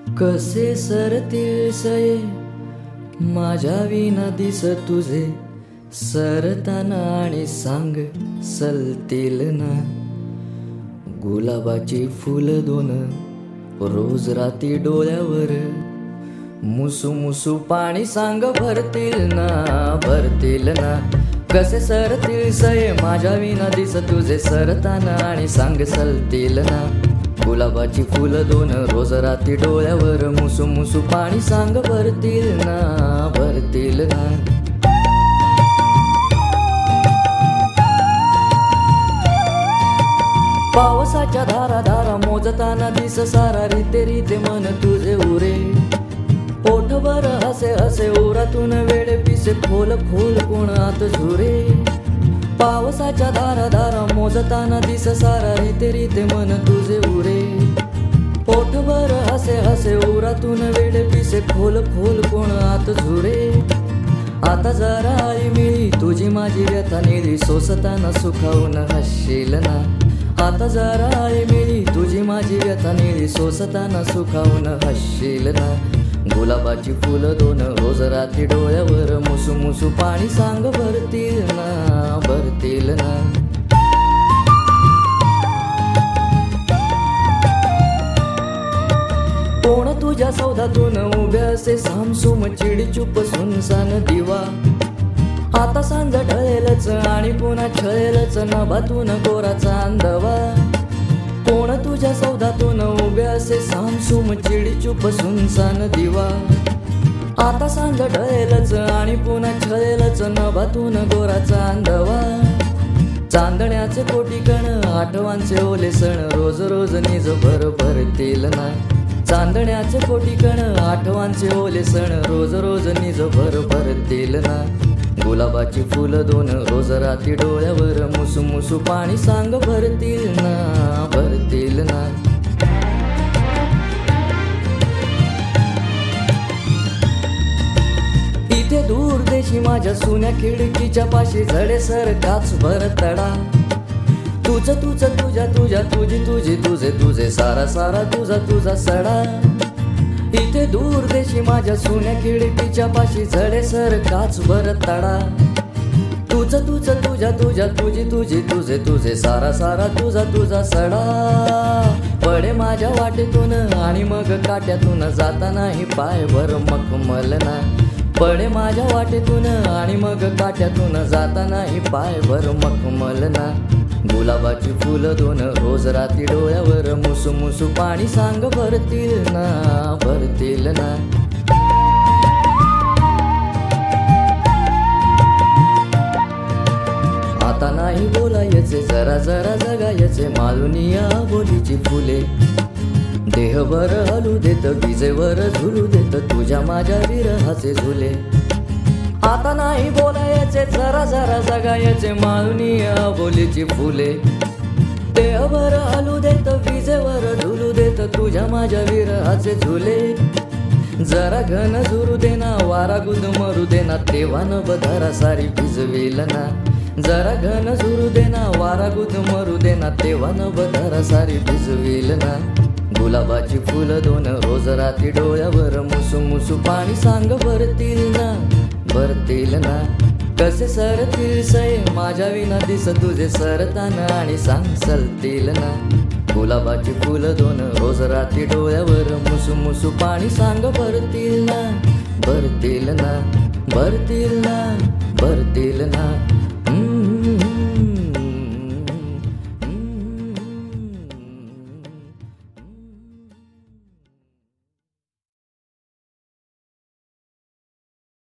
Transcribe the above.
कसे सरतील सये माझ्या विना दिस तुझे, सरताना आणि सांग सलतील ना. गुलाबाची फुल दोन रोज राती डोळ्यावर, मुसू मुसू पाणी सांग भरतील ना, भरतील ना. कसे सरतील सये माझ्या विना दिस तुझे, सरताना आणि सांग सलतील ना. गुलाबाची फुल दोन रोज राती डोळ्यावर, मुसू मुसू पाणी सांग भरतील ना, भरतील ना. पावसाच्या धारा धारा मोजताना दिस सारा, रीते रीते मन तुझे उरे. ओठभर हसे हसे ओरातून वेळ पिसे, खोल खोल कोण आत झुरे. पावसाच्या धारा धारा मोजताना दिस सारा, रीते रीते मन तुझे उरे. ओठभर हसे हसे ओरातून वेळ पिसे, खोल खोल कोण आत झुरे. आता जरा आई मिळी तुझी माझी व्यथा निळी, सोसताना सुखावून हसशील ना. आता जरा आई मिळी तुझी माझी व्यथा निळी, सोसताना सुखावून हसशील ना. गुलाबाची फुल दोन रोज राती डोळ्यावर, मुसू मुसू पाणी सांग भरतील ना, भरतील ना. कोण तुझ्या सौदातून उभे असे सामसूम, चिडचूप सुनसान दिवा. आता सांज ढळेलच आणि पुन्हा छळेलच, नभातून कोराचा अंधवा. कोण तुझ्या सौदातून उभे असे सामसूम, चिडचूप सुनसान दिवा. आता सांज ढळेलच आणि पुन्हा छळेलच, नभातून गोराचा अंधवा. चांदण्याचे कोटी कण आठवांचे ओले सण, रोज रोज निज भर भरतील ना. चांदण्याचे कोटी कण आठवांचे ओले सण, रोज रोज निज भर भरतील ना. गुलाबाची फुल दोन रोज राती डोळ्यावर, मुसू मुसू पाणी सांग भरतील ना, भरतील ना. इथे दूर देशी माझ्या सुन्या खिडकीच्या पाशी, झडे सर काच भर तडा. तुझ तुझ तुझ्या तुझ्या तुझी तुझी तुझे तुझे, सारा सारा तुझा तुझा सडा. इथे दूर देशी माझ्या सुन्या खिडकीच्या पाशी, झडे सर काच भर तडा. तुझ तुझ तुझ्या तुझ्या तुझी तुझी तुझे तुझे, सारा सारा तुझा तुझा सडा. पडे माझ्या वाटेतून आणि मग काट्यातून, जाता नाही पाय भर मखमल ना. पडे माझ्या वाटेतून आणि मग काट्यातून, जाता नाही पाय भर मखमल ना. गुलाबाची फुल दोन रोज राती डोळ्यावर, मुसू मुसू पाणी सांग भरतील ना, भरतील ना. आता नाही बोलायचे जरा जरा जगायचे, मालुनिया बोलीची फुले. देहभर हलू देत विजेवर झुलू देत, तुझ्या माझ्या विरहाचे झुले. आता नाही बोलायचे जरा जरा जगायचे, मालुनिया बोलीची फुले. देहभर हलू देत विजेवर झुलू देत, तुझ्या माझ्या विरहाचे झुले. जरा घन झुरू देना वारा गुद मरू देना, तेव्हा न बधारा सारी भिजवेल ना. जरा घन झुरू देना वारा गुद मरू देना, तेव्हा न बधारा सारी भिजवेल ना. गुलाबाची फुल दोन रोज राती डोळ्यावर, मुसू मुसू पाणी सांग भरतील ना, भरतील ना. कसे सरतील सये माझ्या विना दिस तुझे, सरताना आणि सांग सलतील ना. गुलाबाची फुल दोन रोज राती डोळ्यावर, मुसू मुसू पाणी सांग भरतील ना, भरतील ना, भरतील ना, भरतील ना.